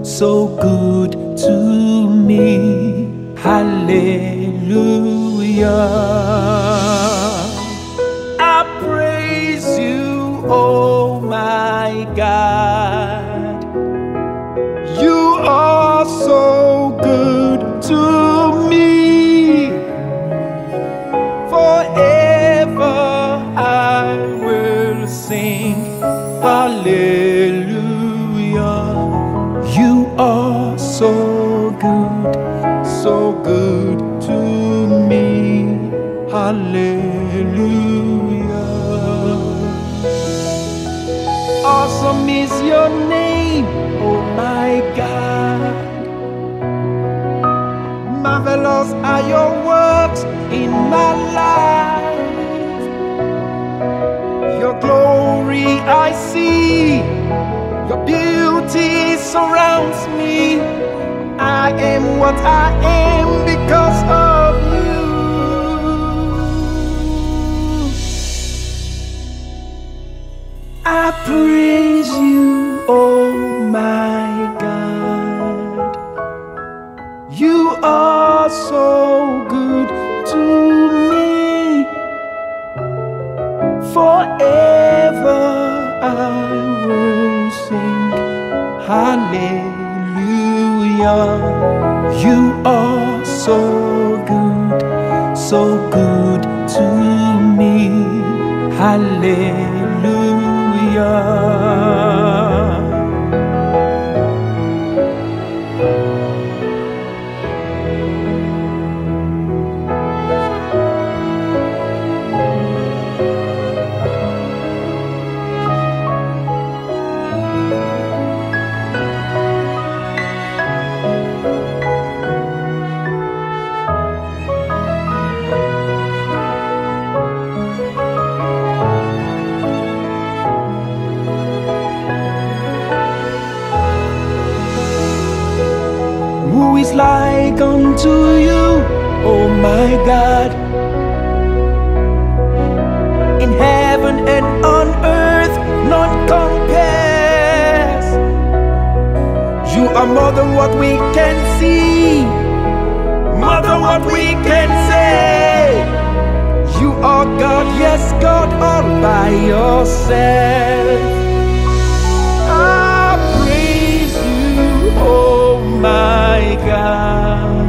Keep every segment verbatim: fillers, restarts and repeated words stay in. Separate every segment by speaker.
Speaker 1: so good to me. Hallelujah. I praise you, oh my God. You are so good to me. Forever I will sing hallelujah. You are so good, so good to me. Hallelujah. Awesome is your name, oh my God. Marvelous are your works in my life. Your glory I see, your beauty surrounds me. I am what I am because of you. I praise you, oh my God. You are so good to me. Forever I will sing hallelujah. You are so good, so good to me. Hallelujah. Who is like unto you, oh my God? In heaven and on earth, none compares. You are more than what we can see, more than what we can say. You are God, yes, God, all by yourself. I praise you, oh my God.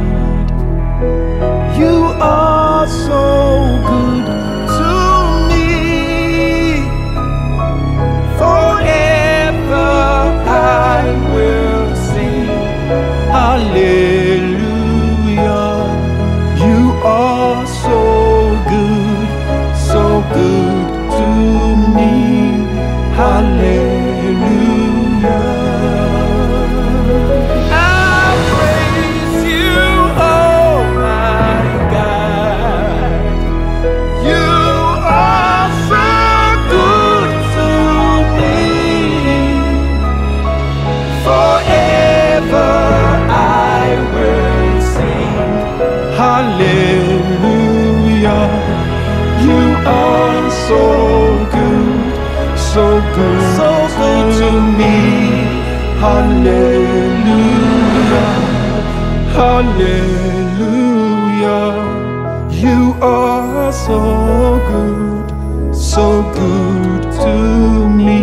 Speaker 1: You are so good to me. Forever I will sing hallelujah. You are so good, so good to me. Hallelujah. Hallelujah. You are so good, so good, so good to me. Hallelujah. Hallelujah. You are so good, so good to me.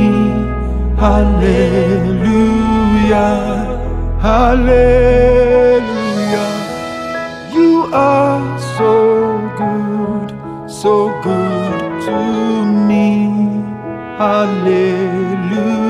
Speaker 1: Hallelujah. Hallelujah. You are so good, so good to me. Hallelujah.